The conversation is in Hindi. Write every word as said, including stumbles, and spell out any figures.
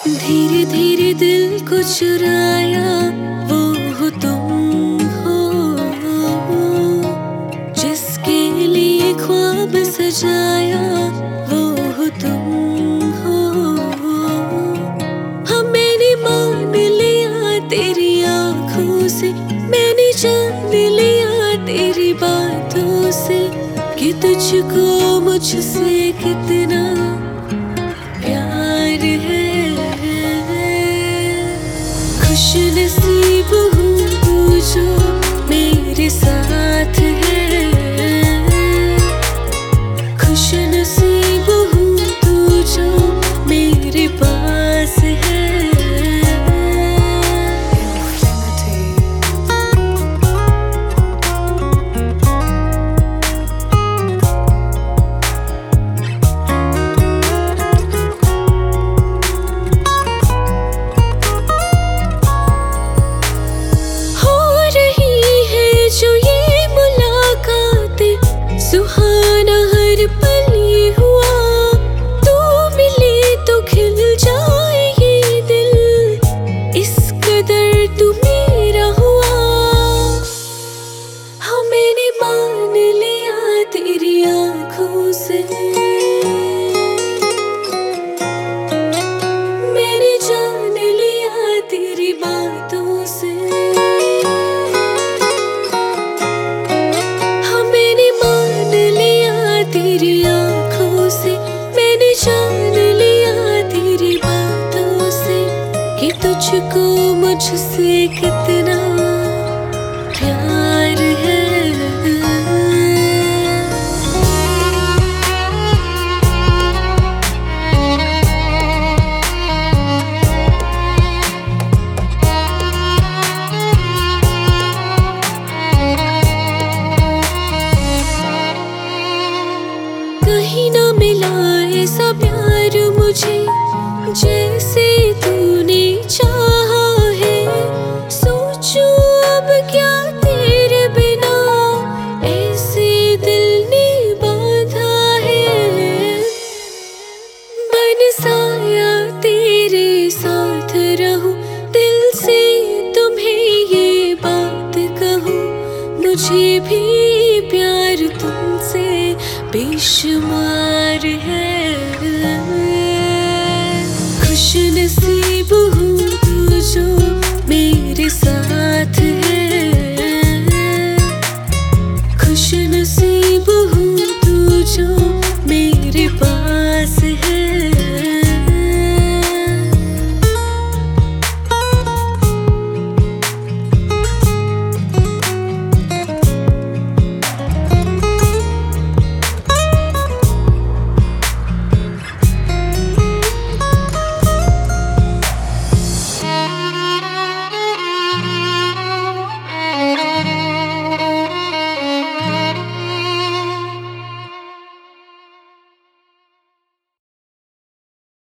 धीरे धीरे दिल को चुराया वो हो तुम हो, जिसके लिए ख्वाब सजाया वो हो तुम हो। हाँ मैंने मान लिया तेरी आँखों से, मैंने जान लिया तेरी बातों से कि तुझको मुझसे कितना प्यार है। खुश नसीब हूँ तू जो मेरे साथ है, खुश नसीब हूँ तू जो मेरे पास है। सुहाना हर पल ये हुआ, तू मिले तो खिल जाए ये दिल, इस कदर तू मेरा हुआ। हाँ मैंने मान लिया तेरी आँखों से, मैंने जान लिया तेरी बातों से। तेरी आँखों से मैंने जान लिया तेरी बातों से कि तुझको मुझसे कितना प्यार है। कहीं ना मिला ऐसा प्यार मुझे जैसे तूने चाहा है। सोचूं अब क्या तेरे बिना ऐसे दिल ने बांधा है। बन साया तेरे साथ रहूं, दिल से तुम्हें ये बात कहूं, मुझे भी प्यार तुमसे बेशुमार है। खुश नसीब